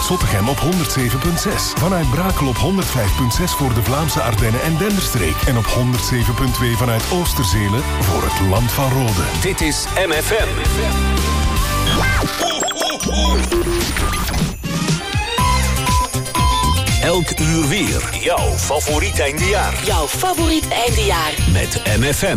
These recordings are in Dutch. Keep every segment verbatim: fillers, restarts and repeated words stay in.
Zottegem op honderd zeven komma zes. Vanuit Brakel op honderd vijf komma zes voor de Vlaamse Ardennen en Denderstreek. En op honderd zeven komma twee vanuit Oosterzelen voor het Land van Rode. Dit is M F M. Elk uur weer. Jouw favoriet eindejaar. Jouw favoriet eindejaar. Met M F M.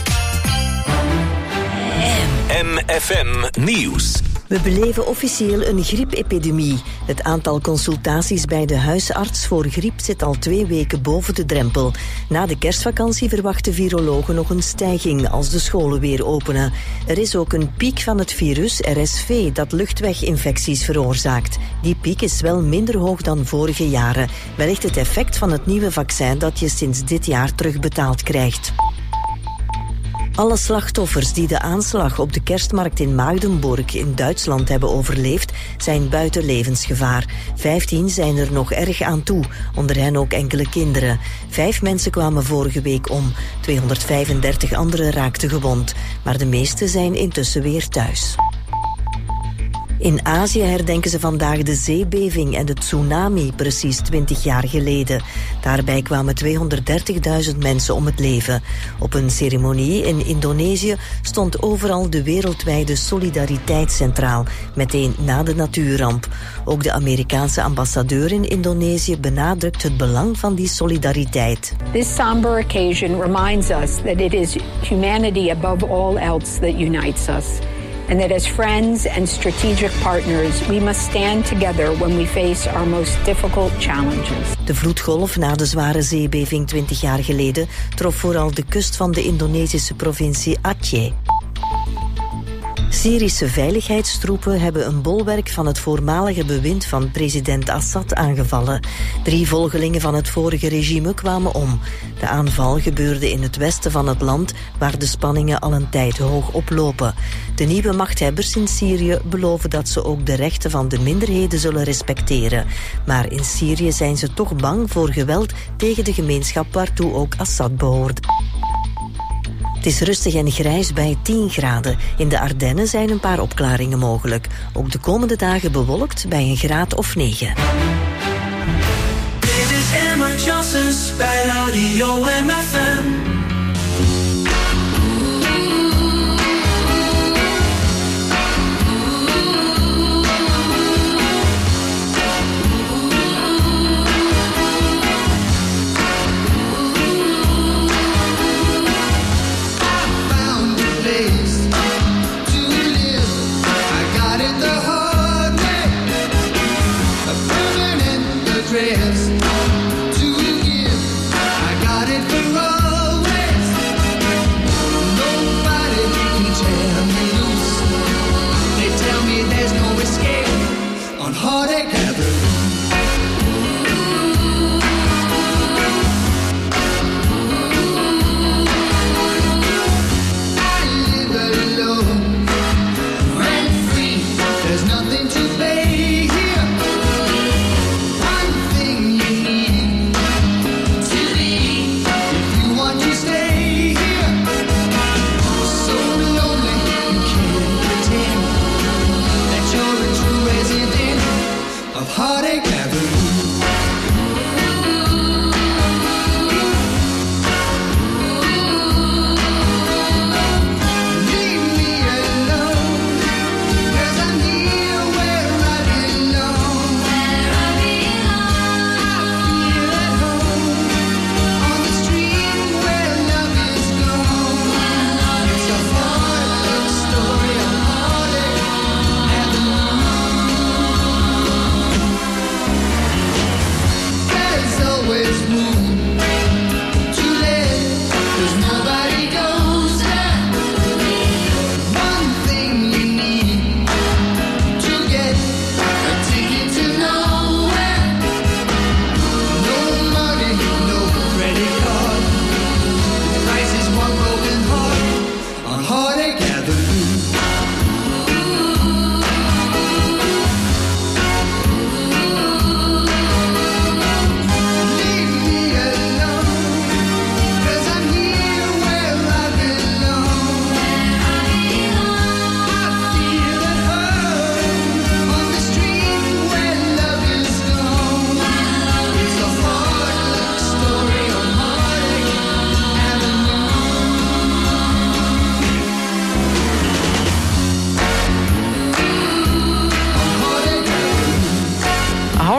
M F M Nieuws. We beleven officieel een griepepidemie. Het aantal consultaties bij de huisarts voor griep zit al twee weken boven de drempel. Na de kerstvakantie verwachten virologen nog een stijging als de scholen weer openen. Er is ook een piek van het virus R S V dat luchtweginfecties veroorzaakt. Die piek is wel minder hoog dan vorige jaren. Wellicht het effect van het nieuwe vaccin dat je sinds dit jaar terugbetaald krijgt. Alle slachtoffers die de aanslag op de kerstmarkt in Magdeburg in Duitsland hebben overleefd, zijn buiten levensgevaar. Vijftien zijn er nog erg aan toe, onder hen ook enkele kinderen. Vijf mensen kwamen vorige week om. tweehonderdvijfendertig anderen raakten gewond, maar de meeste zijn intussen weer thuis. In Azië herdenken ze vandaag de zeebeving en de tsunami precies twintig jaar geleden. Daarbij kwamen tweehonderddertigduizend mensen om het leven. Op een ceremonie in Indonesië stond overal de wereldwijde solidariteit centraal, meteen na de natuurramp. Ook de Amerikaanse ambassadeur in Indonesië benadrukt het belang van die solidariteit. This somber occasion reminds us that it is humanity above all else that unites us. And that as friends and strategic partners, we must stand together when we face our most difficult challenges. De vloedgolf na de zware zeebeving twintig jaar geleden trof vooral de kust van de Indonesische provincie Aceh. Syrische veiligheidstroepen hebben een bolwerk van het voormalige bewind van president Assad aangevallen. Drie volgelingen van het vorige regime kwamen om. De aanval gebeurde in het westen van het land, waar de spanningen al een tijd hoog oplopen. De nieuwe machthebbers in Syrië beloven dat ze ook de rechten van de minderheden zullen respecteren. Maar in Syrië zijn ze toch bang voor geweld tegen de gemeenschap waartoe ook Assad behoort. Het is rustig en grijs bij tien graden. In de Ardennen zijn een paar opklaringen mogelijk. Ook de komende dagen bewolkt bij een graad of negen. Dit is Emma Johnsons bij Radio M F M. To give, I got it the wrong way.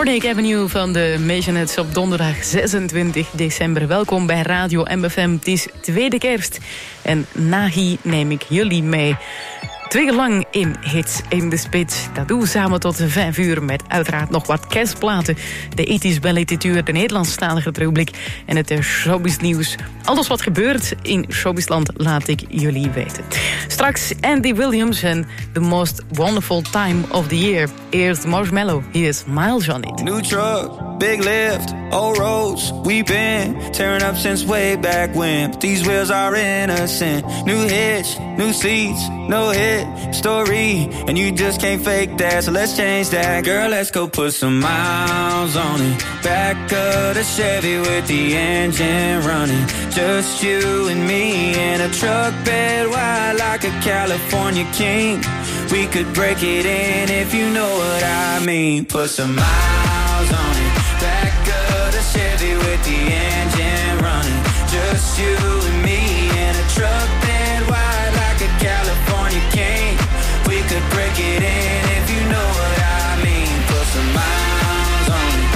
Heartache Avenue van de Maisonettes op donderdag zesentwintig december. Welkom bij Radio M F M. Het is tweede kerst en Nahi neem ik jullie mee. Twee uur lang in Hits in de Spits. Dat doen we samen tot vijf uur met uiteraard nog wat kerstplaten. De ethisch bellituur, de Nederlandstalige rubriek en het showbiznieuws. Alles wat gebeurt in showbizland laat ik jullie weten. Straks Andy Williams en The Most Wonderful Time of the Year. Eerst Marshmallow, hier is Miles on It. New truck, big lift, old roads, we've been tearing up since way back when. But these wheels are innocent. New hitch, new seats, no hit story, and you just can't fake that, so let's change that. Girl, let's go put some miles on it. Back of the Chevy with the engine running. Just you and me in a truck bed wide like a California king. We could break it in if you know what I mean. Put some miles on it. Back of the Chevy with the engine running. Just you and me in a truck bed wide like a California king. We could break it in if you know what I mean. Put some miles on it.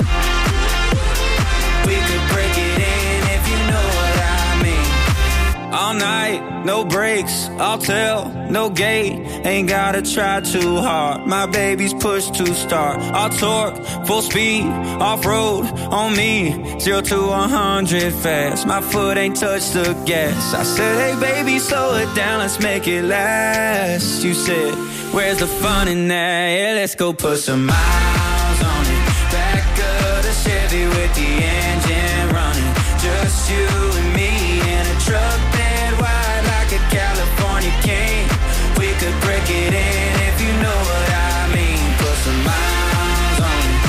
We could break it in if you know what I mean. All night, no breaks, I'll tell, no gate. Ain't gotta try too hard, my baby's push to start. I'll torque, full speed, off-road, on me. Zero to a hundred fast, my foot ain't touched the gas. I said, hey baby, slow it down, let's make it last. You said, where's the fun in that? Yeah, let's go put some miles on it. Back of the Chevy with the engine running. Just you and me in a truck bed wide like a California king. We could break it in if you know what I mean. Put some miles on it.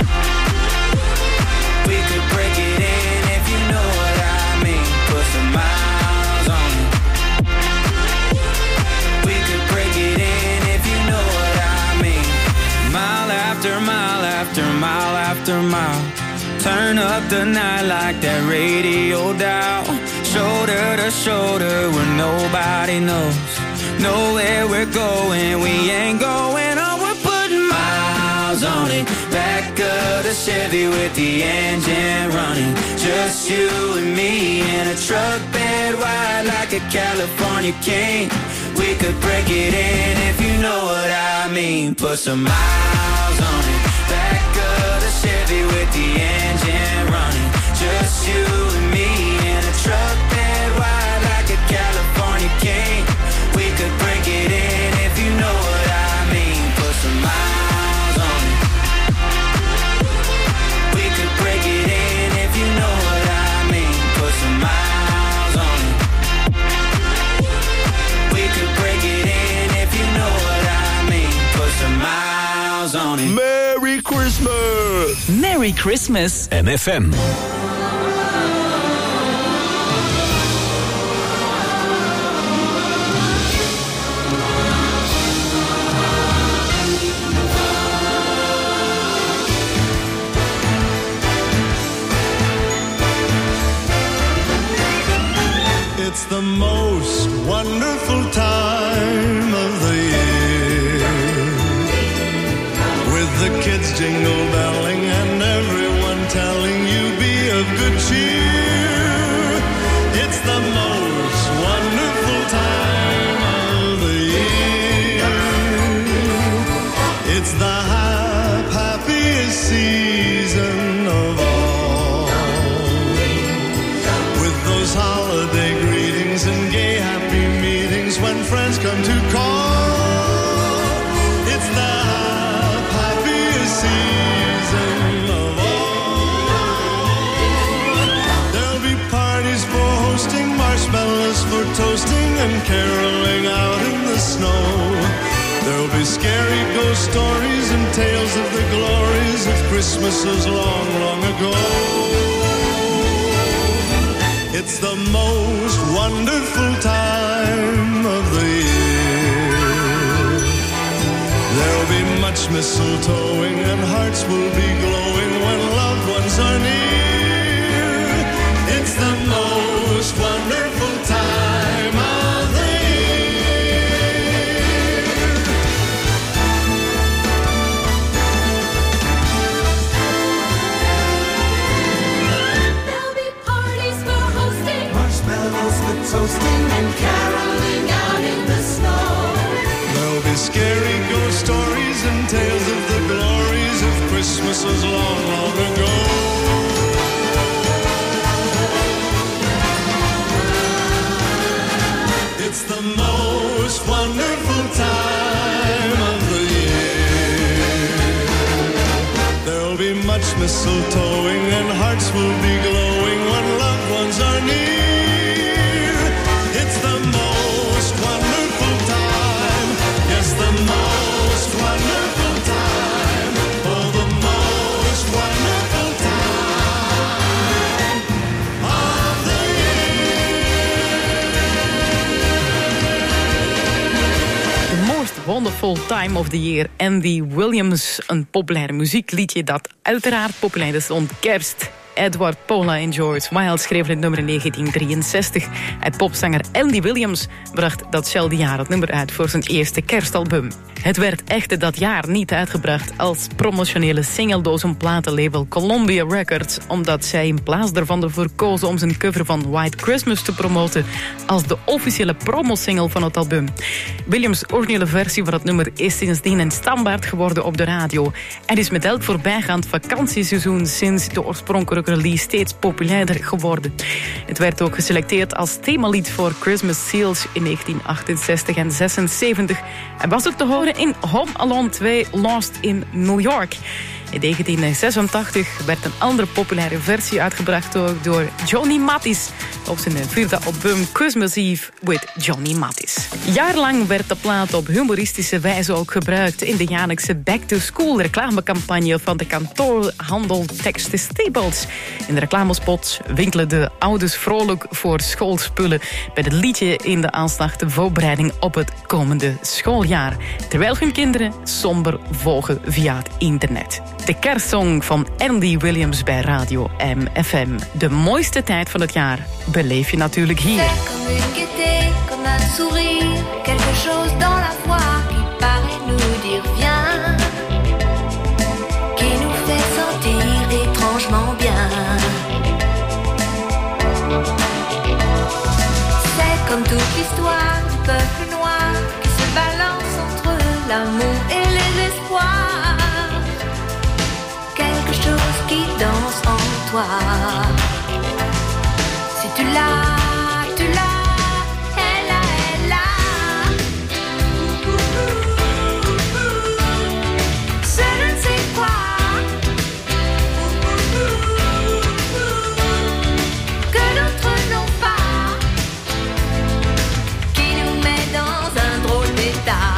We could break it in if you know what I mean. Put some miles on it. We could break it in if you know what I mean. Mile after mile after mile after mile. Turn up the night like that radio dial. Shoulder to shoulder where nobody knows. Know where we're going, we ain't going on. We're putting miles on it. Back of the Chevy with the engine running. Just you and me in a truck bed wide like a California king. We could break it in if you know what I mean. Put some miles on it. Back of the Chevy with the engine running. Just you and me in a truck bed wide like a California king. We could break it in if you know what I mean. Put some miles on it. We could break it in if you know what I mean. Put some miles on it. We could break it in if you know what I mean. Put some miles on it. Merry Christmas! Merry Christmas! M F M. It's the most wonderful time of the year, with the kids jingle belling and everyone telling you be of good cheer. It's the most wonderful time of the year. It's the hap- happiest season of all, with those holiday greetings and gay happy meetings when friends come to call. It's the happiest season of all. There'll be parties for hosting, marshmallows for toasting, and caroling out in the snow. There'll be scary ghost stories and tales of the glories of Christmases long, long ago. It's the most wonderful time of the year. There'll be much mistletoeing and hearts will be glowing when loved ones are near. It's the most wonderful time of the year. and tales of the glories of Christmases long, long ago. It's the most wonderful time of the year. There'll be much mistletoeing and hearts will be glowing when loved ones are near. It's the most wonderful time. Yes, the most wonderful time. Oh, the most wonderful time of the Wonderful Time of the Year. Andy Williams, een populair muziekliedje dat uiteraard populair is rond kerst. Edward, Paula en George Miles schreven het nummer in negentien drieënzestig. Het popzanger Andy Williams bracht datzelfde jaar het nummer uit voor zijn eerste kerstalbum. Het werd echter dat jaar niet uitgebracht als promotionele single door zijn platenlabel Columbia Records, omdat zij in plaats daarvan ervoor kozen om zijn cover van White Christmas te promoten als de officiële promosingle van het album. Williams' originele versie van het nummer is sindsdien een standaard geworden op de radio en is met elk voorbijgaand vakantieseizoen sinds de oorspronkelijke release steeds populairder geworden. Het werd ook geselecteerd als themalied voor Christmas Seals in negentien achtenzestig en zesenzeventig en was ook te horen in Home Alone twee Lost in New York. In negentien zesentachtig werd een andere populaire versie uitgebracht door Johnny Mathis op zijn vierde album Christmas Eve with Johnny Mathis. Jarenlang werd de plaat op humoristische wijze ook gebruikt in de jaarlijkse back-to-school reclamecampagne van de kantoorhandel Texas Staples. In de reclamespots winkelen de ouders vrolijk voor schoolspullen bij het liedje in de aanslachte voorbereiding op het komende schooljaar, terwijl hun kinderen somber volgen via het internet. De kerstsong van Andy Williams bij Radio M F M. De mooiste tijd van het jaar beleef je natuurlijk hier. Comme une gaieté, comme un sourire, quelque chose dans la voix qui paraît nous dire viens, qui nous fait sentir étrangement bien. C'est comme toute l'histoire du peuple noir qui se balance entre l'amour et les espoirs. Quelque chose qui danse en toi. Si tu l'as, tu l'as, elle a, elle a. C'est je ne sais quoi que d'autres n'ont pas, qui nous met dans un drôle d'état.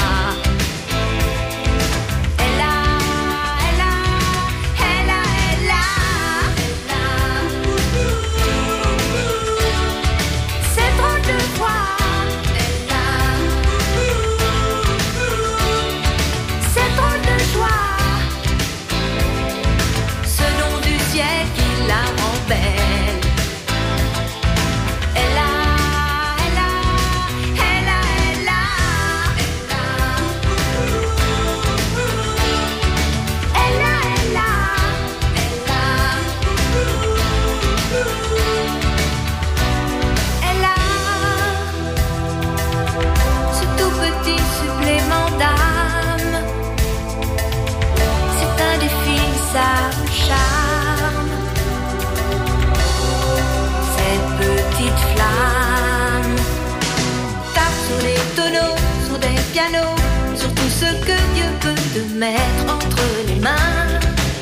Sur tout ce que Dieu peut te mettre entre les mains.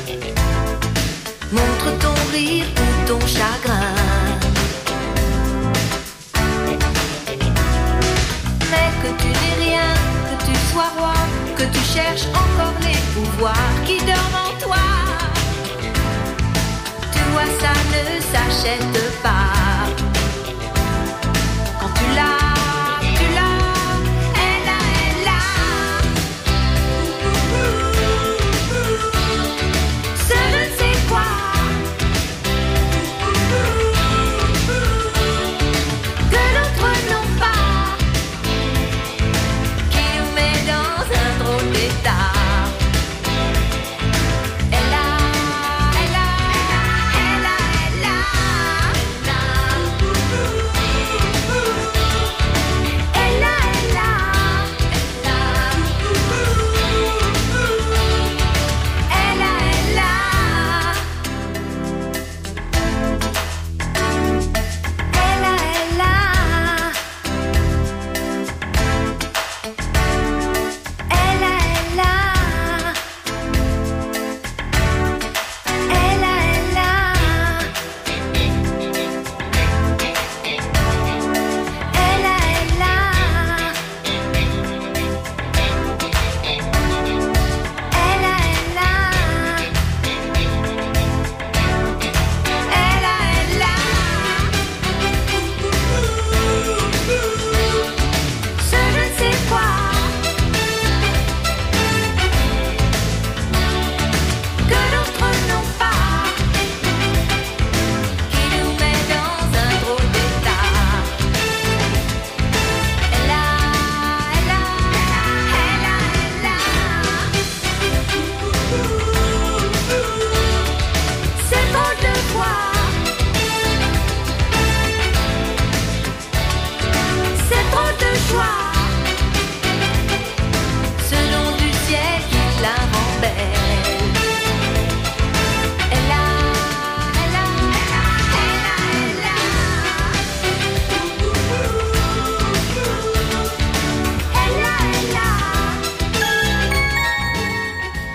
Montre ton rire ou ton chagrin. Mais que tu n'es rien, que tu sois roi, que tu cherches encore les pouvoirs qui dorment en toi. Tu vois, ça ne s'achète pas. Quand tu l'as, Elle a, elle a, elle a, elle a,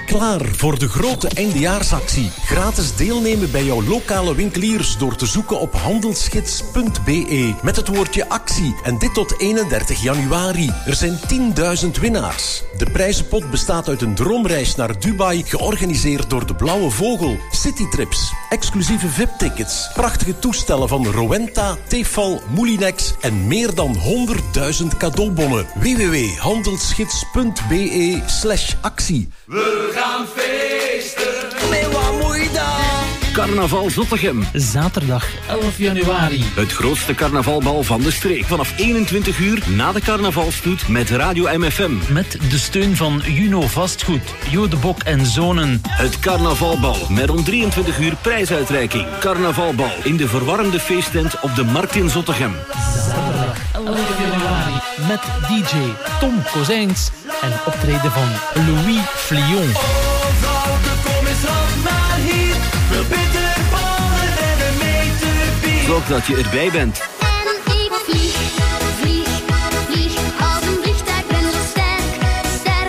Klaar voor de grote eindejaarsactie. Gratis deelnemen bij jouw lokale winkeliers door te zoeken op handelsgids punt b e met het woordje actie. En dit tot eenendertig januari. Er zijn tienduizend winnaars. De prijzenpot bestaat uit een droomreis naar Dubai, georganiseerd door de Blauwe Vogel. Citytrips, exclusieve V I P-tickets, prachtige toestellen van Rowenta, Tefal, Moulinex en meer dan honderdduizend cadeaubonnen. w w w punt handelsgids punt b e slash actie. We gaan feesten. Nee, wat moet je dan? Carnaval Zottegem. Zaterdag elf januari. Het grootste carnavalbal van de streek. Vanaf eenentwintig uur na de carnavalstoet met Radio M F M. Met de steun van Juno Vastgoed, Jo de Bok en Zonen. Het carnavalbal met om drieëntwintig uur prijsuitreiking. Carnavalbal in de verwarmde feesttent op de Markt in Zottegem. Zaterdag elf januari. Met D J Tom Kozijns en optreden van Louis Flion. Oh, vrouwke, kom eens af maar hier. Veel bitter ballen en een meter bier. Zorg dat je erbij bent. En ik vlieg, vlieg, vlieg. Als een vliegtuig ben zo sterk, sterk.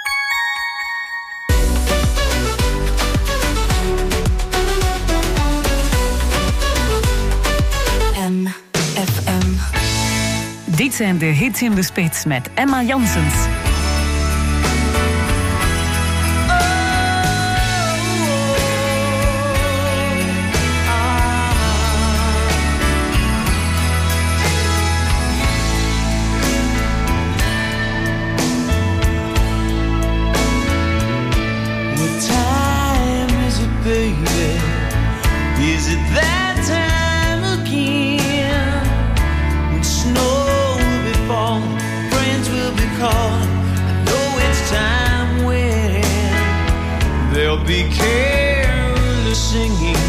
M F M. Dit zijn de hits in de spits met Emma Janssens. Is it that time again when snow will be falling, friends will be calling? I know it's time when there'll be careless singing,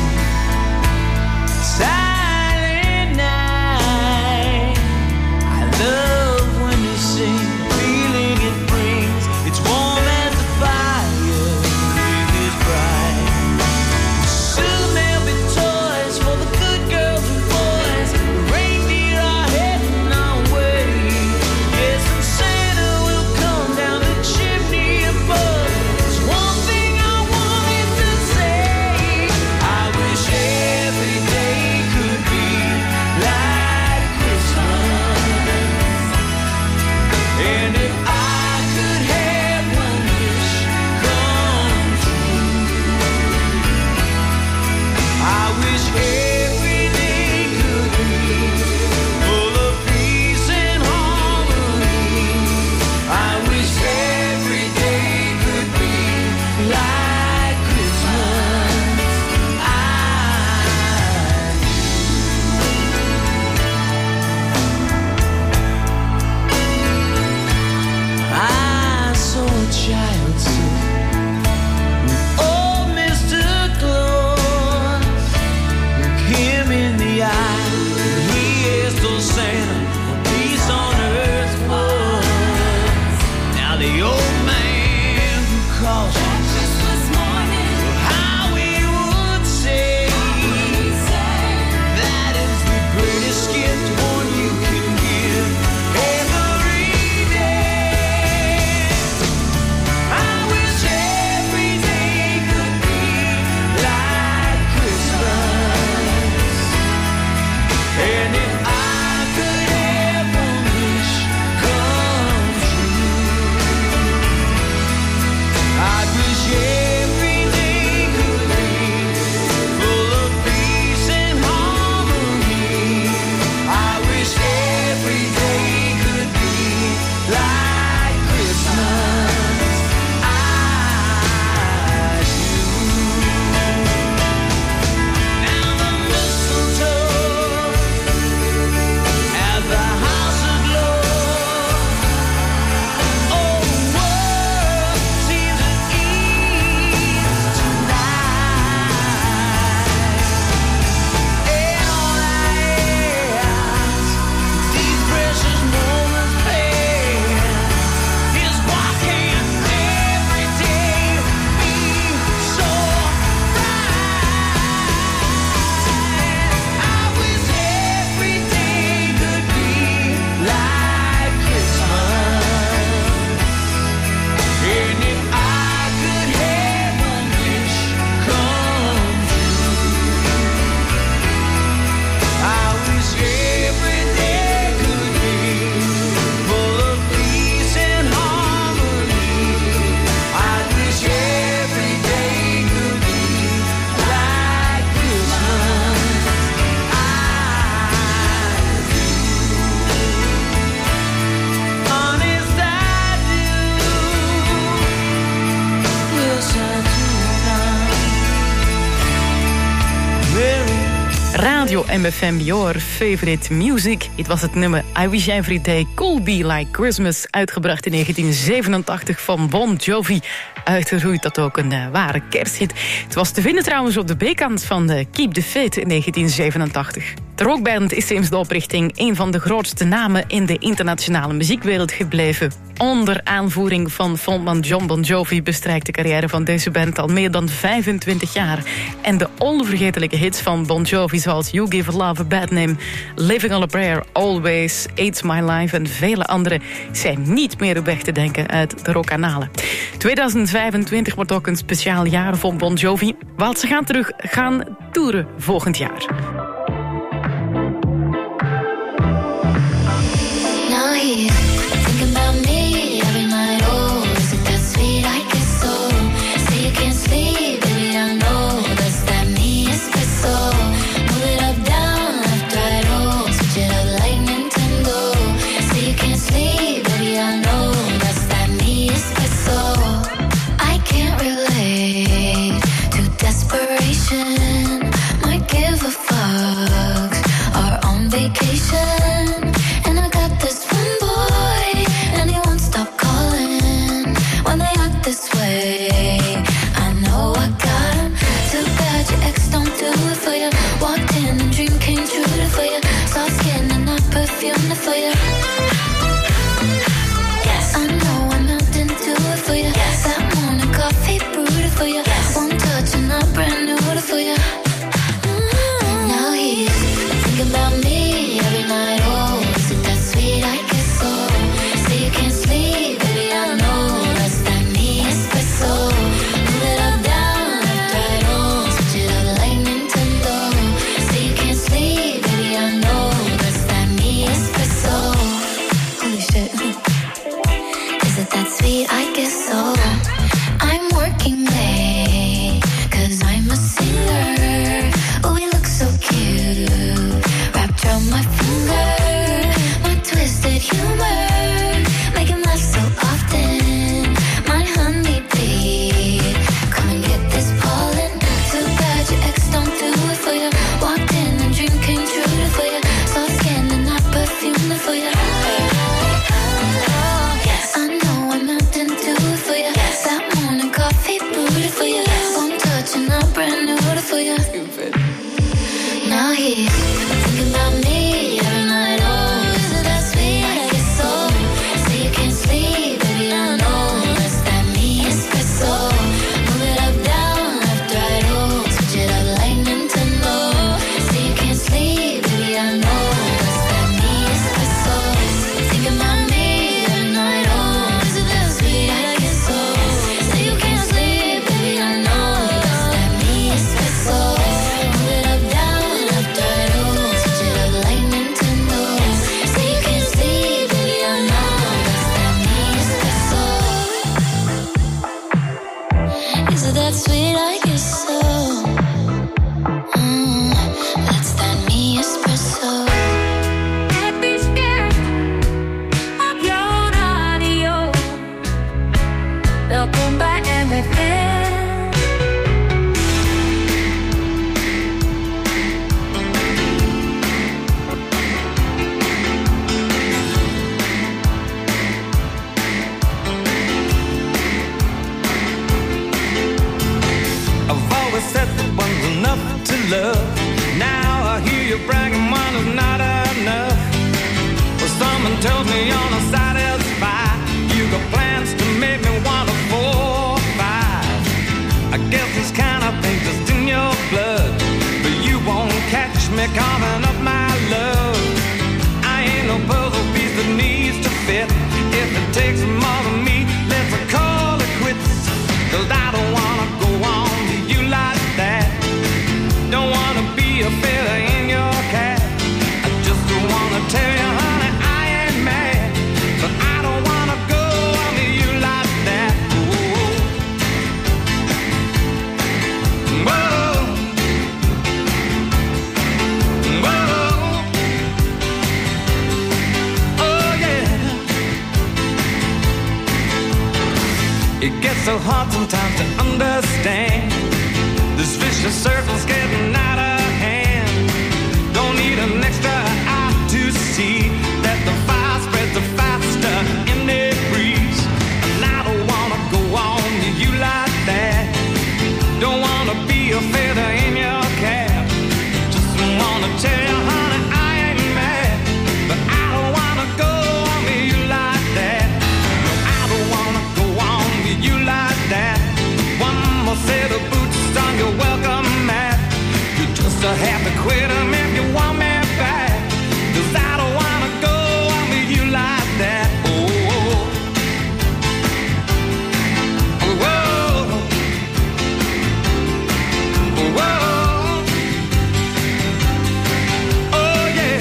silent night. I love when you sing, the feeling it brings. It's warm as the fire, it is bright. Soon there'll be toys for the good girls and boys. The reindeer are heading our way. Yes, and Santa will come down the chimney above. There's one thing I wanted to say. I wish every day could be like Christmas. And if I could have one wish come true, I wish every day could be full of peace and harmony. I wish every day could be like Christmas. I, I saw a child sit with old Mister Claus. Look him in the eye, and he asked old Santa what peace on earth was. Now the old man who calls that Christmas morning, how he would say, that is the greatest gift one you can give every day. I wish every day could be like Christmas. And if I could have one wish come true, I'd wish Radio M F M, your favorite music. Dit was het nummer I Wish Every Day Could Be Like Christmas, uitgebracht in negentien zevenentachtig van Bon Jovi. Uitgegroeid tot ook een uh, ware kersthit. Het was te vinden trouwens op de B-kant van de Keep the Faith in negentien zevenentachtig. De rockband is sinds de oprichting een van de grootste namen in de internationale muziekwereld gebleven. Onder aanvoering van frontman John Bon Jovi bestrijkt de carrière van deze band al meer dan vijfentwintig jaar. En de onvergetelijke hits van Bon Jovi zoals You Give Love a Bad Name, Living on a Prayer, Always, It's My Life en vele andere zijn niet meer op weg te denken uit de rockkanalen. tweeduizend vijfentwintig wordt ook een speciaal jaar voor Bon Jovi, want ze gaan terug gaan toeren volgend jaar. Now he's thinking about me every night. Oh, is it that sweet? I guess so. Say you can't sleep, baby, I know that's that me espresso. Move it up, down, left, right, oh, switch it up like Nintendo. Say you can't sleep, baby, I know that's that me espresso. I can't relate to desperation. Might give a fuck. Are on vacation. And I got this one boy, and he won't stop calling when they act this way. I know I got him. Too bad your ex don't do it for you. Walked in and dream came true for you. Soft skin and not perfume for you. Yes, I know I'm out and do it for you. Yes, that morning coffee brewed for you. Yes, one touch and I'm brand new for you. Mm-hmm. Now he's thinking about me every night. Oh, is it that sweet? I guess so. Say you can't sleep, baby, I know that's that me espresso. Move it up, down, left, right, oh, switch it up like Nintendo. Say you can't sleep, baby, I know that's that me espresso. Holy shit. Is it that sweet? I guess so. I'm working late, cause I'm a singer. Oh, we look so cute, wrapped around my finger. My twisted humor, make him laugh so often. My honey bee, come and get this pollen. Too bad your ex don't do it for you. Walked in and dream came true for you. Soft skin and not perfume for you. Yes, I know I'm out and do it for you. Yes, that morning coffee brewed for you. One touch and I'm brand new for you. Now he's thinking about me every night. Oh, is it that sweet? I guess so. Say you can't sleep, baby, I know that's that me espresso. Move it up, down, left, right, oh, switch it up like Nintendo. Say you can't sleep, baby, I know that's that me espresso. Thinking about me every night. Oh, is it that sweet? I guess so. Say you can't sleep, baby, I know that's that me espresso. Move it up, down, left, right, oh, switch it up like Nintendo. Say you can't sleep, baby, I know that's that me espresso. Is it that sweet? I guess so. Mm, that's that me espresso. Happy scared of your radio. Welkom bij M F M. I've always said that one's enough to love. Now I hear you bragging one is not enough. Well, someone tells me you're not satisfied. You got plans to make me want a four or five. I guess this kind of thing just in your blood. But you won't catch me calling up my love. I ain't no puzzle piece that needs to fit. If it takes more than me, let's call it quits. Cause I don't wanna go on to you like that. Don't wanna be a feather in your cap. I just wanna tell you, honey, I ain't mad. But I don't wanna go on to you like that. Whoa. Whoa. Whoa. Oh yeah. It gets so hard sometimes to understand. This vicious circle's getting out of hand. Don't wanna be a feather in your cap. Just wanna tell you, honey, I ain't mad, but I don't wanna go on with you like that. No, I don't wanna go on with you like that. One more set of boots on your welcome mat. You just have to quit them if you want me back. 'Cause I don't wanna go on with you like that. Oh, oh, oh, oh, oh, yeah.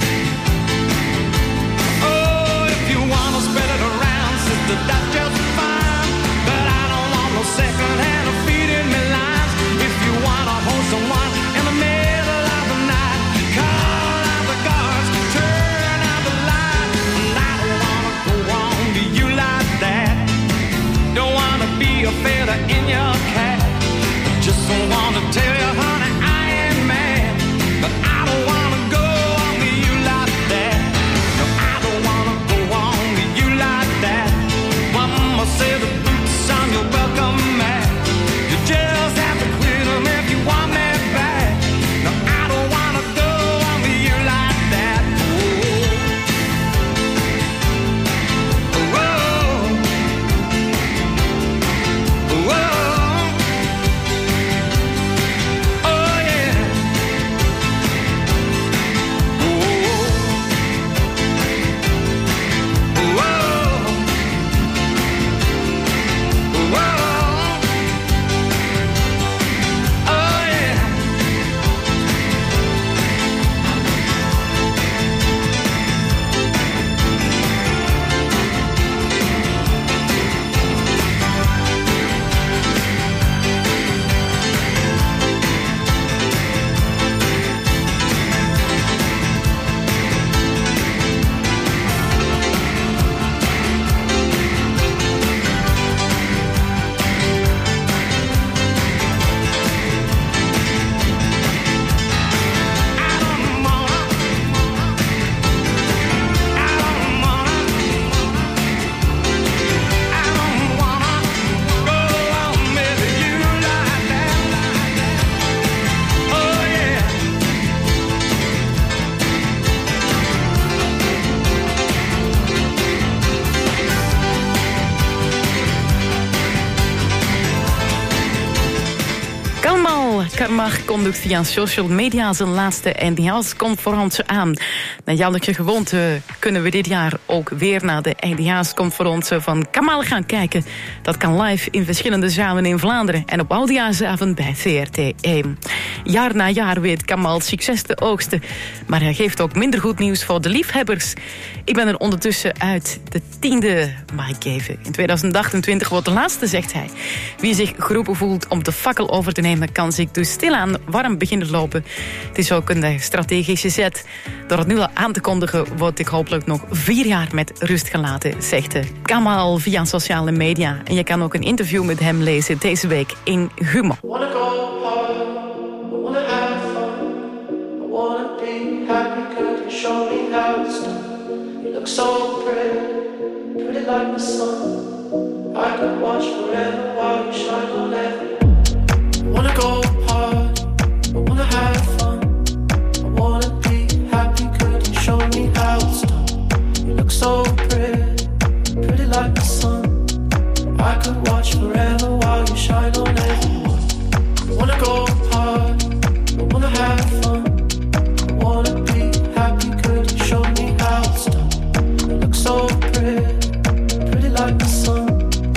Oh, if you wanna spread it around, sister, that's just fine. But I don't want no second hand feeding me lines. If you wanna hold someone in the middle of the night, call out the guards, turn out the light. And I don't wanna go on to you like that. Don't wanna be a feather in your cap. Just don't wanna tell you, honey, I ain't mad, but I don't wanna go on to you like that. No, I don't wanna go on to you like that. One more set of boots on your welcome mat. You just have to quit them if you want me back. No, I don't wanna go on to you like that. Oh, oh, oh, oh, yeah. Oh, oh, oh, oh, oh, yeah. Karmach kondigt via social media zijn laatste eindejaarsconferentie aan. Na jaarlijkse gewoonte kunnen we dit jaar ook weer naar de eindejaarsconferentie van Kamal gaan kijken. Dat kan live in verschillende zalen in Vlaanderen en op oudejaarsavond bij V R T één. Jaar na jaar weet Kamal succes te oogsten, maar hij geeft ook minder goed nieuws voor de liefhebbers. Ik ben er ondertussen uit. De tiende mag ik geven. In tweeduizend achtentwintig wordt de laatste, zegt hij. Wie zich geroepen voelt om de fakkel over te nemen, kan zich dus stilaan warm beginnen lopen. Het is ook een strategische zet. Door het nu al aan te kondigen, word ik hopelijk nog vier jaar met rust gelaten, zegt Kamal via sociale media. En je kan ook een interview met hem lezen deze week in Humo. Wanna go hard, I wanna have fun, I wanna be happy, could you show me how it's done? You look so pretty, pretty like the sun. I could watch forever while you shine on everyone. Wanna go hard, I wanna have fun, I wanna be happy, could you show me how it's done? You look so pretty, pretty like the sun. I could watch forever while you shine on everyone. I wanna go hard, I wanna have fun, I wanna be happy, could you show me how it's done? You look so pretty, pretty like the sun.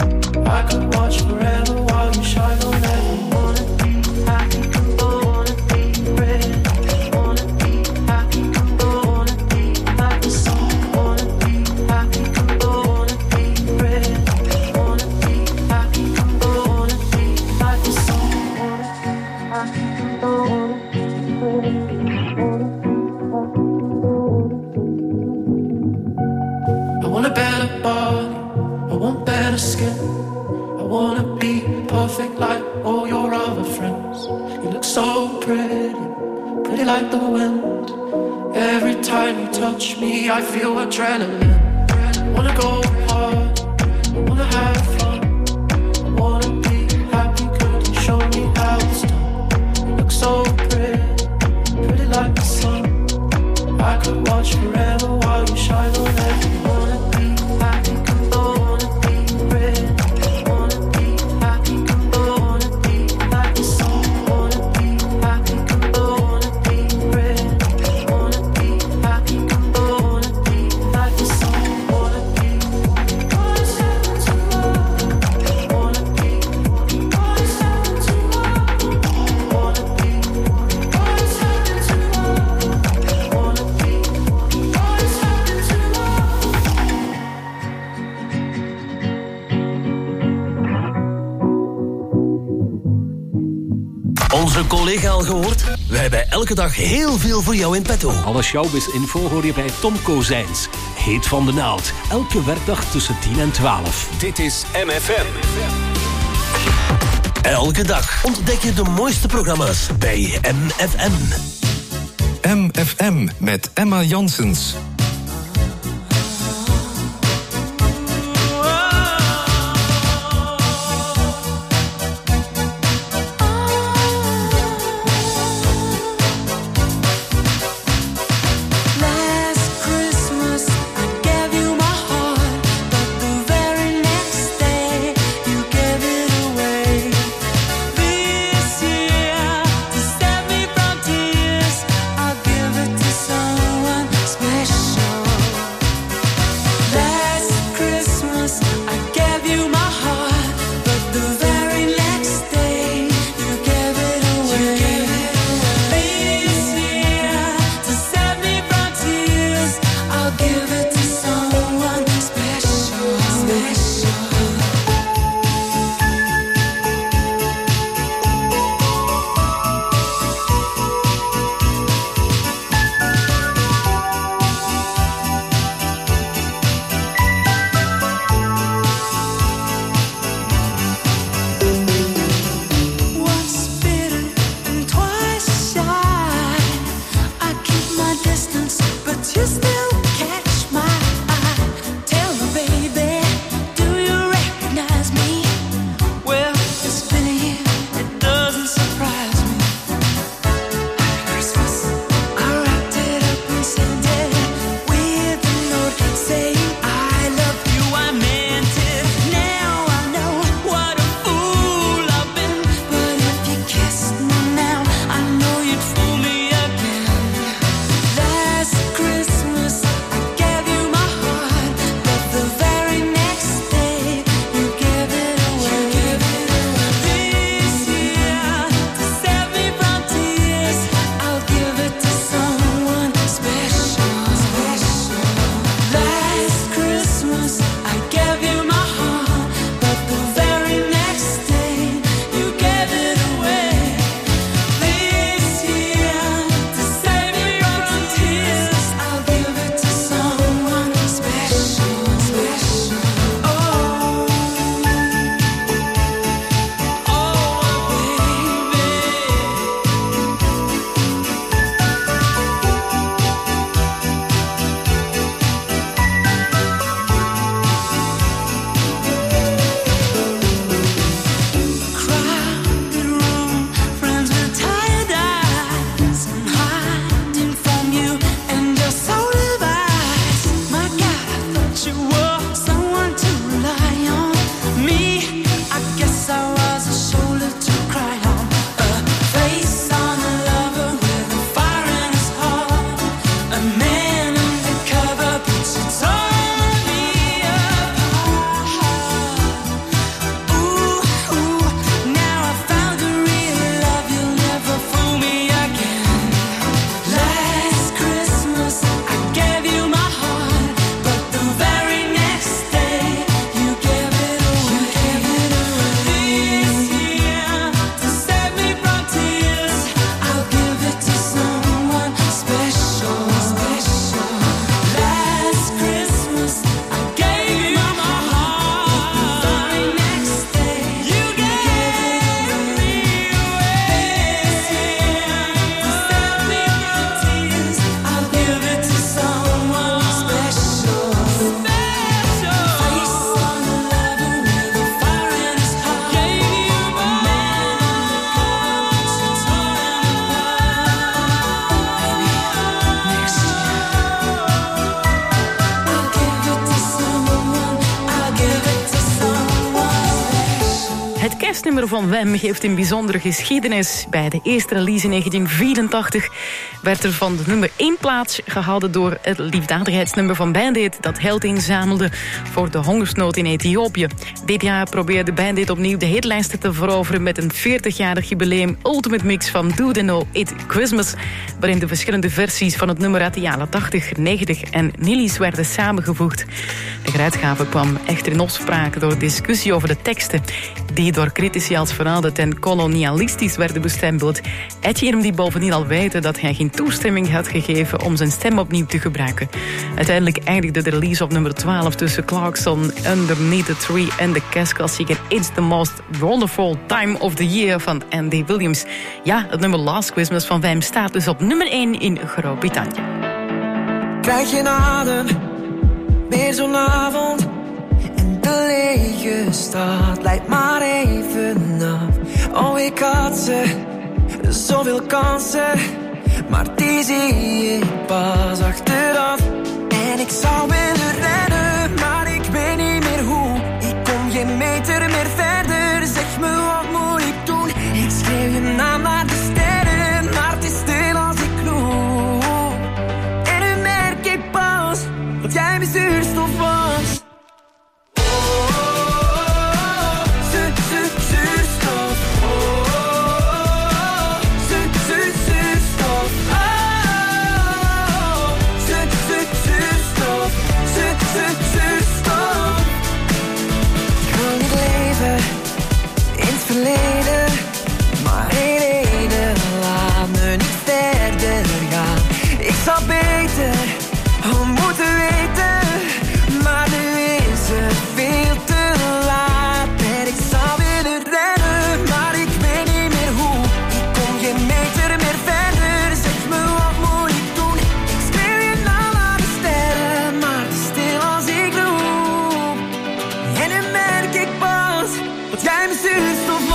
I could watch forever while you shine on everyone. Wanna be happy, wanna be pretty, wanna be happy, wanna be like the sun. Wanna be happy, wanna be pretty, wanna be happy, wanna be like the sun. Wanna be happy, wanna be pretty, I want a better body, I want better skin. I wanna be perfect like all your other friends. You look so pretty, pretty like the wind. Every time you touch me, I feel adrenaline. I wanna go hard, I wanna have fun, I wanna be happy, could you show me onze collega al gehoord? Wij hebben elke dag heel veel voor jou in petto. Alle showbiz-info hoor je bij Tom Kozijns. Heet van de naald. Elke werkdag tussen tien en twaalf. Dit is M F M. Elke dag ontdek je de mooiste programma's bij M F M. M F M met Emma Janssens. kerstnummer van Wem heeft een bijzondere geschiedenis. Bij de eerste release in negentien vierentachtig werd er van de nummer één plaats gehouden door het liefdadigheidsnummer van Band Aid dat geld inzamelde voor de hongersnood in Ethiopië. Dit jaar probeerde Band Aid opnieuw de hitlijsten te veroveren met een veertigjarig jubileum Ultimate Mix van Do They Know It Christmas, waarin de verschillende versies van het nummer uit de jaren tachtig, negentig en nillies werden samengevoegd. De heruitgave kwam echter in opspraak door discussie over de teksten. die door critici als verraderend en kolonialistisch werden bestempeld. Etienne die bovendien al weten dat hij geen toestemming had gegeven om zijn stem opnieuw te gebruiken. Uiteindelijk eindigde de release op nummer twaalf tussen Clarkson, Underneath the Tree en de kerstklassieker It's the Most Wonderful Time of the Year van Andy Williams. Ja, het nummer Last Christmas van hem staat dus op nummer één in Groot-Brittannië. Krijg je adem, weer zo'n avond en de lege stad lijkt maar even af. Oh, ik had ze, zoveel kansen, maar die zie ik pas achteraf. En ik zou willen rennen, maar ik weet niet meer hoe. Ik kom geen meter meer verder, zeg me wat moet ik doen? Ik schreeuw je naam naar de sterren, maar het is stil als ik loop. En nu merk ik pas dat jij mijn zuurstof was. Verleden, maar één reden laat me niet verder gaan. Ik zou beter al moeten weten, maar nu is het veel te laat. En ik zou willen rennen, maar ik weet niet meer hoe. Ik kom geen meter meer verder, zeg me wat moet ik doen? Ik schreeuw je naam aan de sterren, maar het is stil als ik roep. En nu merk ik pas dat jij me zuurstof was.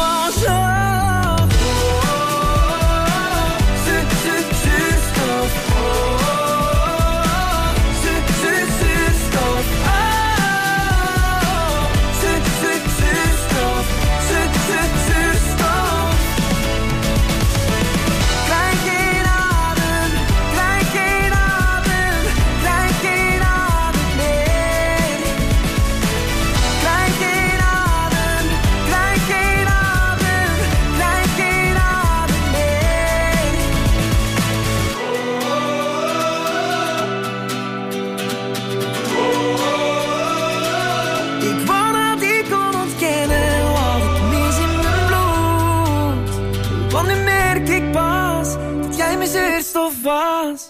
Was.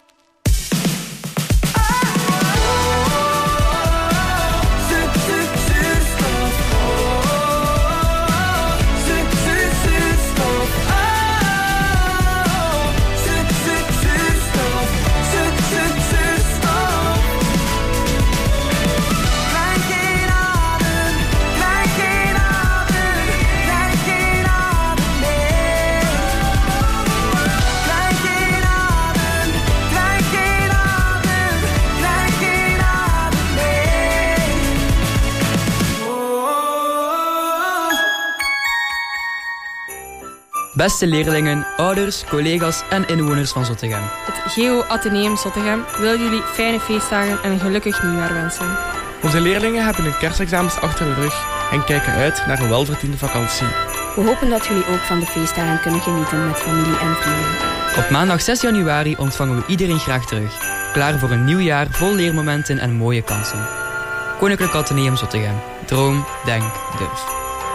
Beste leerlingen, ouders, collega's en inwoners van Zottegem. Het Geo Atheneum Zottegem wil jullie fijne feestdagen en een gelukkig nieuwjaar wensen. Onze leerlingen hebben hun kerstexamens achter de rug en kijken uit naar een welverdiende vakantie. We hopen dat jullie ook van de feestdagen kunnen genieten met familie en vrienden. Op maandag zes januari ontvangen we iedereen graag terug. Klaar voor een nieuw jaar vol leermomenten en mooie kansen. Koninklijk Atheneum Zottegem. Droom, denk, durf.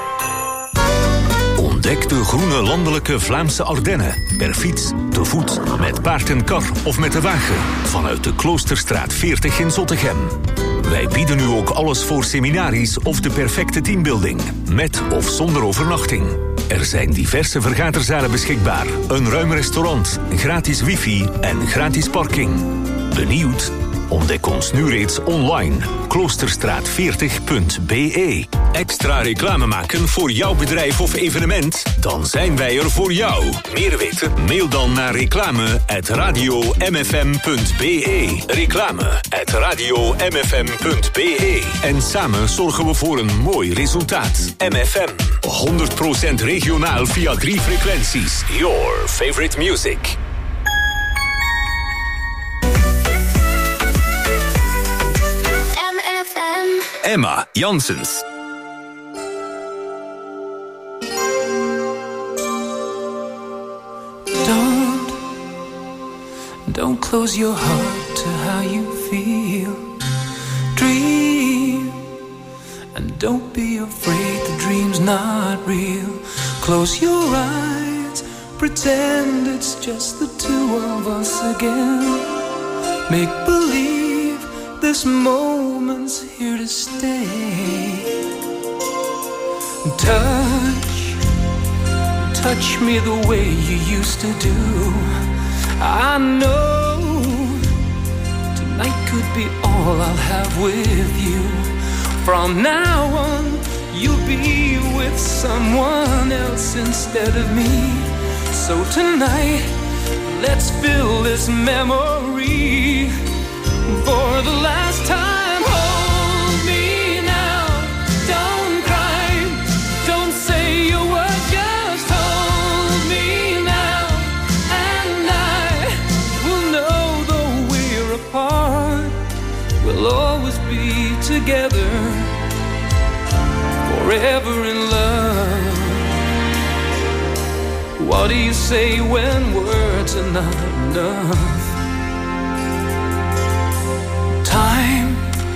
Ontdek de groene landelijke Vlaamse Ardennen. Per fiets, te voet, met paard en kar of met de wagen. Vanuit de Kloosterstraat veertig in Zottegem. Wij bieden nu ook alles voor seminaries of de perfecte teambuilding. Met of zonder overnachting. Er zijn diverse vergaderzalen beschikbaar. Een ruim restaurant, gratis wifi en gratis parking. Benieuwd? Ontdek ons nu reeds online. kloosterstraat veertig punt b e. Extra reclame maken voor jouw bedrijf of evenement? Dan zijn wij er voor jou. Meer weten? Mail dan naar reclame at radio m f m punt b e. Reclame at radio m f m punt b e. En samen zorgen we voor een mooi resultaat. M F M. honderd procent regionaal via drie frequenties. Your favorite music. Emma Janssens. Don't, don't close your heart to how you feel. Dream, and don't be afraid the dream's not real. Close your eyes, pretend it's just the two of us again. Make believe this moment's here to stay. Touch, touch me the way you used to do. I know tonight could be all I'll have with you. From now on, you'll be with someone else instead of me. So tonight, let's fill this memory for the last time. Hold me now, don't cry, don't say a word, just hold me now. And I will know though we're apart, we'll always be together, forever in love. What do you say when words are not enough? Time,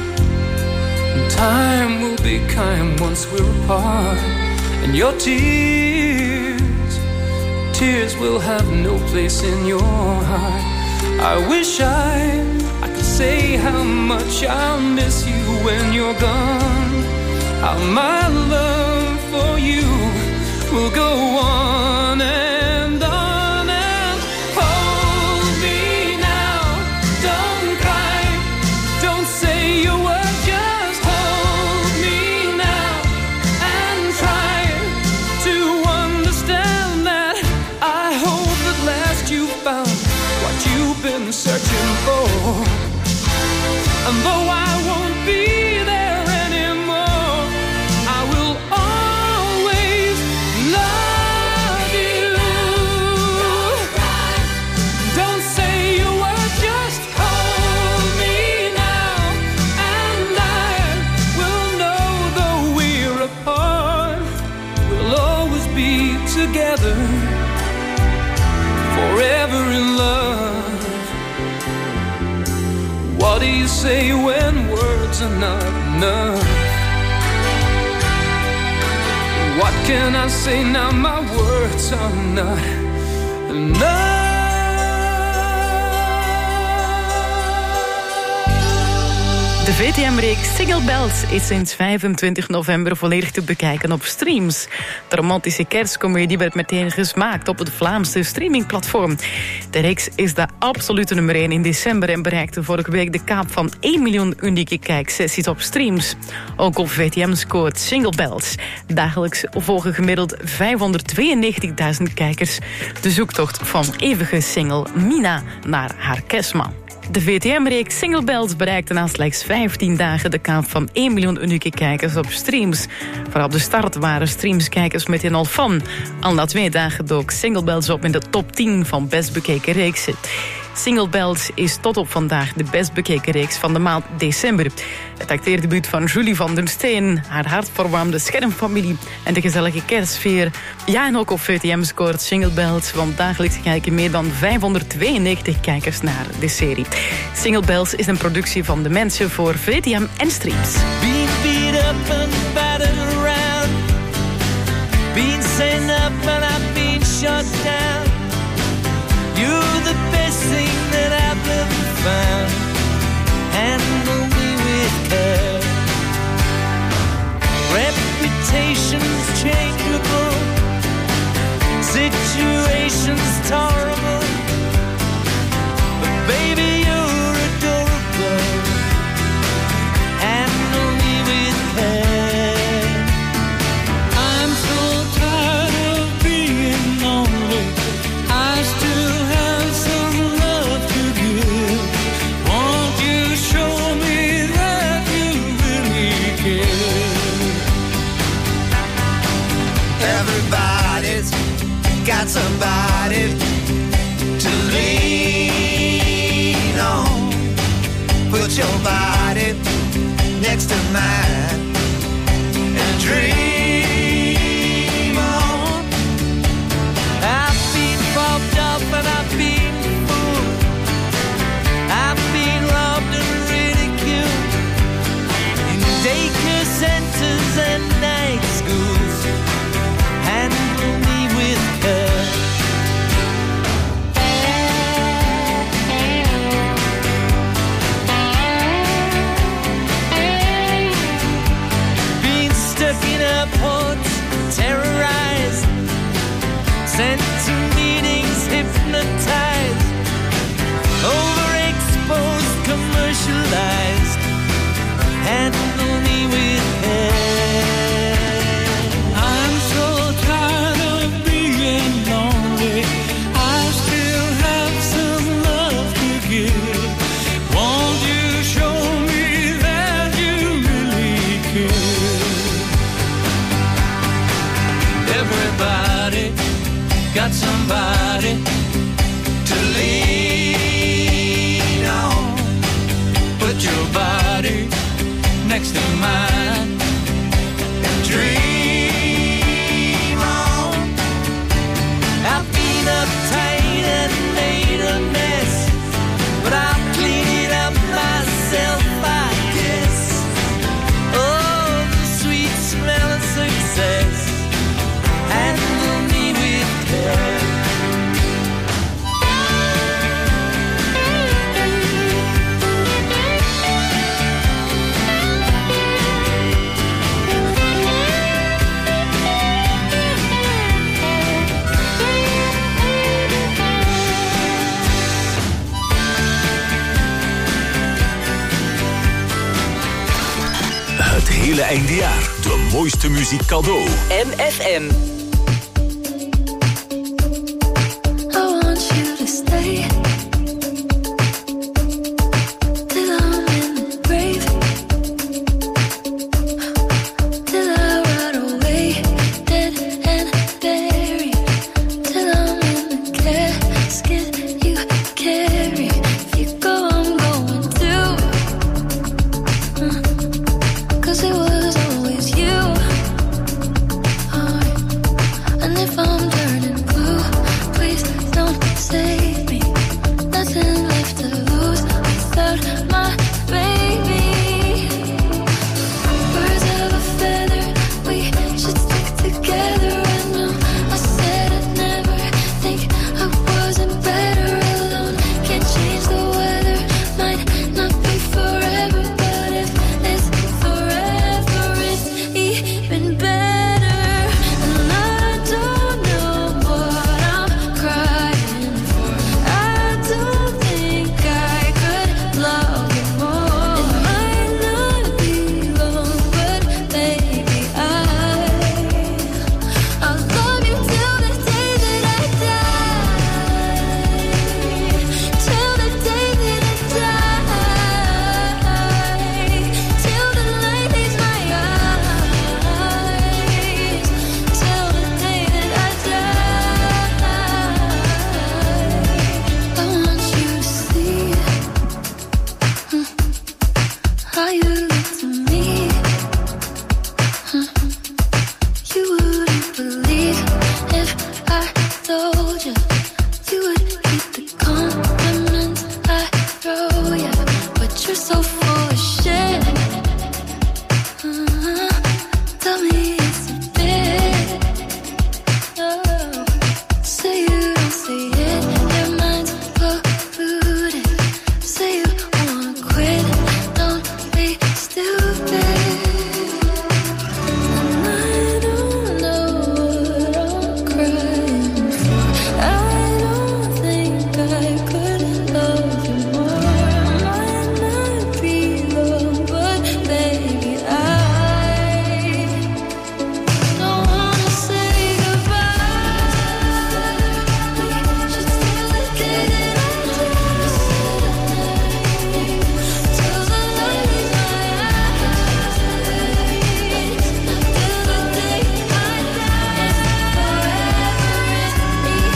time will be kind once we're apart. And your tears, tears will have no place in your heart. I wish I, I could say how much I'll miss you when you're gone. How my love for you will go on and on and hold me now. Don't cry, don't say a word, just hold me now and try to understand that I hope at last you found what you've been searching for. And though I won't be there anymore, I will always love you. Don't cry, don't say a word, just hold me now. And I will know though we're apart, we'll always be together, forever in love. What do you say when words are not enough? What can I say now? My words are not enough. De V T M-reeks Single Bells is sinds vijfentwintig november volledig te bekijken op streams. De romantische kerstcomedie werd meteen gesmaakt op het Vlaamse streamingplatform. De reeks is de absolute nummer één in december en bereikte vorige week de kaap van één miljoen unieke kijksessies op streams. Ook op V T M scoort Single Bells. Dagelijks volgen gemiddeld vijfhonderdtweeënnegentigduizend kijkers de zoektocht van eeuwige single Mina naar haar kerstman. De V T M-reeks Single Bells bereikte na slechts vijftien dagen de kaap van één miljoen unieke kijkers op streams. Vooral op de start waren streamskijkers meteen al fan. Al na twee dagen dook Single Bells op in de top tien van best bekeken reeksen. Single Bells is tot op vandaag de best bekeken reeks van de maand december. Het acteerdebuut van Julie van den Steen, haar hartverwarmde schermfamilie en de gezellige kerstsfeer. Ja, en ook op V T M scoort Single Bells, want dagelijks kijken meer dan vijfhonderdtweeënnegentig kijkers naar de serie. Single Bells is een productie van de mensen voor V T M en streams. Been beat up and battered around, been sent up and I've been shut down. You're the best thing that I've ever found. Handle me with care. Reputation's changeable, situation's tolerable, but baby you're adorable. Handle me with care. I'm so tired of being lonely. I still have some love to give. Won't you show me that you really care? Everybody's got somebody to lean on. Put your body next to mine and dream on. I've been bumped up and I've been fooled. I've been robbed and ridiculed in daycare centers and night schools. Everybody got somebody to lean on. Put your body next to mine and dream on. I've been uptight and made a mess, but I'll clean it up myself, I guess. Oh, the sweet smell of success. Handle me with care. Het hele eindejaar, de mooiste muziek cadeau. M F M. I want you to stay till I'm in the grave, till I rot away, dead and buried, till I'm in the casket you carry. If you go, I'm going too, uh, 'cause it was always you. Alright. And if I'm turning blue, please don't save me. Nothing left to lose without my baby. Birds of a feather, we should stick together. I know I said I'd never think I wasn't better alone. Can't change the weather, might not be forever, but if it's forever, it's even better. And I don't know what I'm crying for. I don't think I could love you more. It might not be long, but baby, I I'll love you till the day that I die. Till the day that I die. Till the light leaves my eyes. Till the day that I die. I want you to see hmm, how you look to me. Hmm, You wouldn't believe if I told you. You would keep the compliments I throw you, but you're so full of shit. Uh-huh. Tell me it's a bit. Oh. Say you don't see it, your mind's polluted. Say you wanna quit, don't be stupid. And I don't know what I'm crying for. I don't think I could love you more. Might not be long, but baby, I don't wanna say goodbye. We should still the day that I die. Till the light leaves my eyes. Till the day I die. Forever is even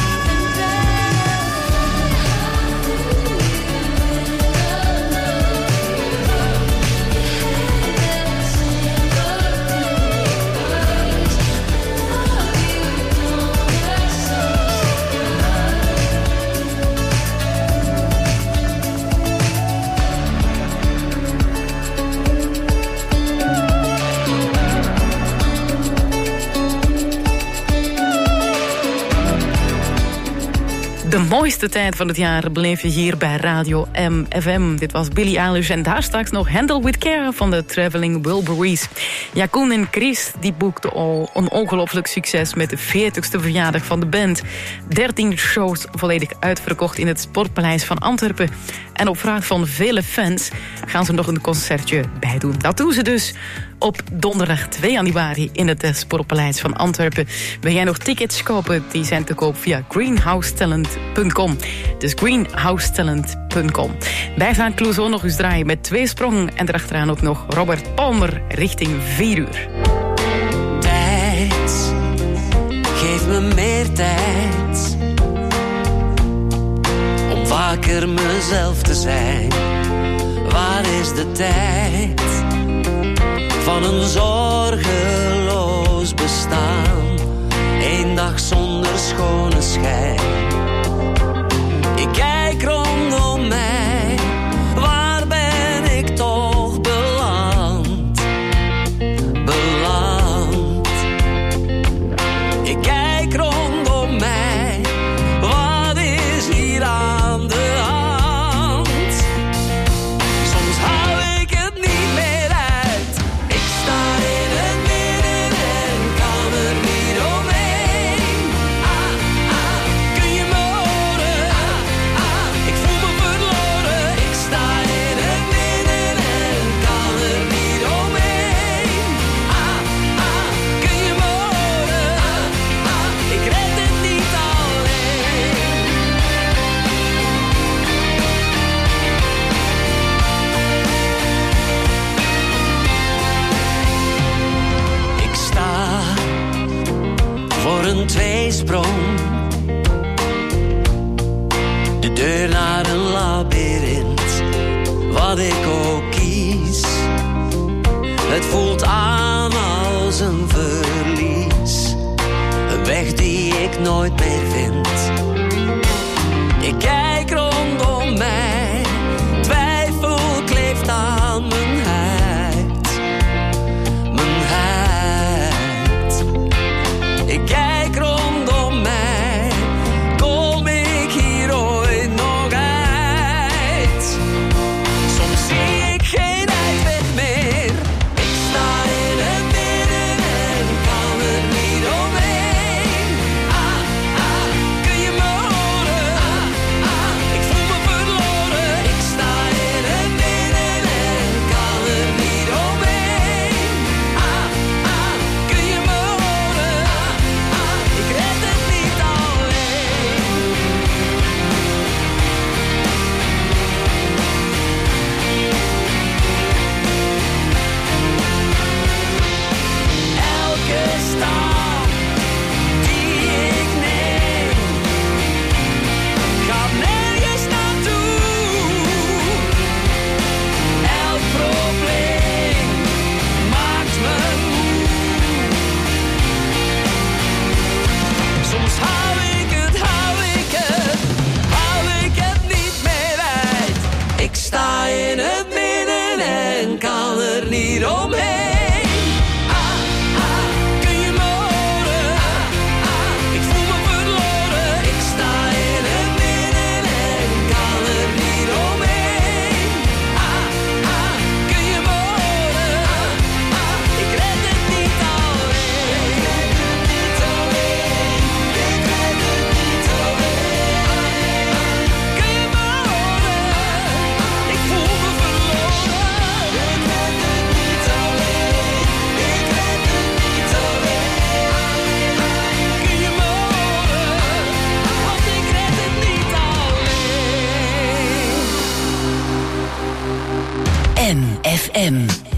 De mooiste tijd van het jaar beleef je hier bij Radio M F M. Dit was Billie Eilish en daar straks nog Handle With Care van de Traveling Wilburys. Ja, Koen en Chris die boekten al een ongelooflijk succes met de veertigste verjaardag van de band. dertien shows volledig uitverkocht in het Sportpaleis van Antwerpen. En op vraag van vele fans gaan ze nog een concertje bijdoen. Dat doen ze dus op donderdag twee januari in het Sportpaleis van Antwerpen. Wil jij nog tickets kopen? Die zijn te koop via greenhousetalent punt com. Dus greenhousetalent punt com. Wij gaan Clouseau nog eens draaien met twee sprong. En erachteraan ook nog Robert Palmer richting vier uur. Dance meer tijd om vaker mezelf te zijn. Waar is de tijd van een zorgeloos bestaan? Eén dag zonder schone schijn. Ik kijk rondom mij, waar ben ik toch beland? Beland. Ik kijk rondom mij, wat is hier aan de hand? Soms hou ik het niet meer uit. Ik sta in het midden en kan er niet omheen. Ah, ah, kun je me horen? Ah, ah, ik voel me verloren. Ik sta in het midden en kan er niet omheen. Ah, ah, kun je me horen? Ah, ah, ik red het niet alleen. Ik sta voor een tweesprong, de deur naar een labyrint. Wat ik ook kies, het voelt aan als een verlies. Een weg die ik nooit meer vind. Ik kijk rondom mij, twijfel kleeft aan mijn huid. Mijn huid. Ik kijk rondom mij, kom ik hier ooit nog uit? Soms zie ik geen uitweg meer. Ik sta in het midden en kan er niet omheen. Ah, ah, kun je me horen? Ah, ah, ik voel me verloren. Ik sta in het midden en kan er niet omheen. Ah, ah, kun je me horen? Ah, ah, ik red het niet alleen. Elke stap die ik neem gaat nergens naartoe. Elk probleem maakt me moe. Soms hou ik het, hou ik het, hou ik het niet meer uit. Ik sta in het midden en kan er niet omheen. Ah, ah, kun je me horen? Ah, ah, ik voel me verloren. Ik sta in het midden en kan er niet omheen. Ah, ah, kun je me horen? Ah, ah, ik red het niet alleen. Ik red het niet alleen. Ik red het niet alleen. Kun je me horen? Ik voel me verloren. Ik red het niet alleen. Ik red het niet alleen. Kun je me horen? Want ik red het niet alleen. M F M.